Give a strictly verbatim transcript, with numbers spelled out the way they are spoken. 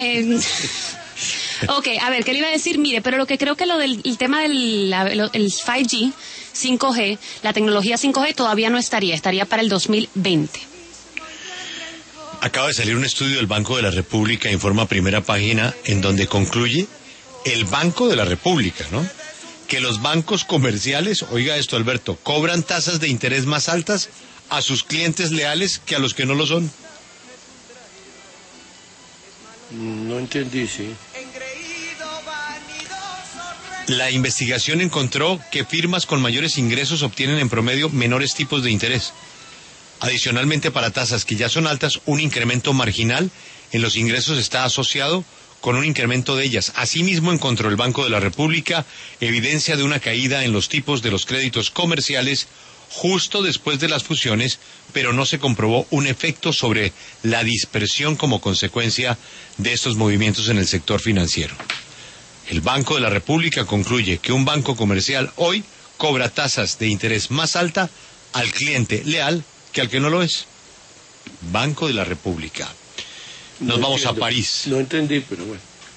Eh, ok, a ver, ¿qué le iba a decir? Mire, pero lo que creo que lo del el tema del la, lo, el cinco G, cinco G, la tecnología cinco G todavía no estaría, estaría para el dos mil veinte. Acaba de salir un estudio del Banco de la República, informa Primera Página, en donde concluye el Banco de la República, ¿no? Que los bancos comerciales, oiga esto, Alberto, cobran tasas de interés más altas a sus clientes leales que a los que no lo son. No entendí, sí. La investigación encontró que firmas con mayores ingresos obtienen en promedio menores tipos de interés. Adicionalmente, para tasas que ya son altas, un incremento marginal en los ingresos está asociado con un incremento de ellas. Asimismo, encontró el Banco de la República evidencia de una caída en los tipos de los créditos comerciales justo después de las fusiones, pero no se comprobó un efecto sobre la dispersión como consecuencia de estos movimientos en el sector financiero. El Banco de la República concluye que un banco comercial hoy cobra tasas de interés más alta al cliente leal que al que no lo es. Banco de la República. Nos No vamos entiendo. a París. No entendí, pero bueno.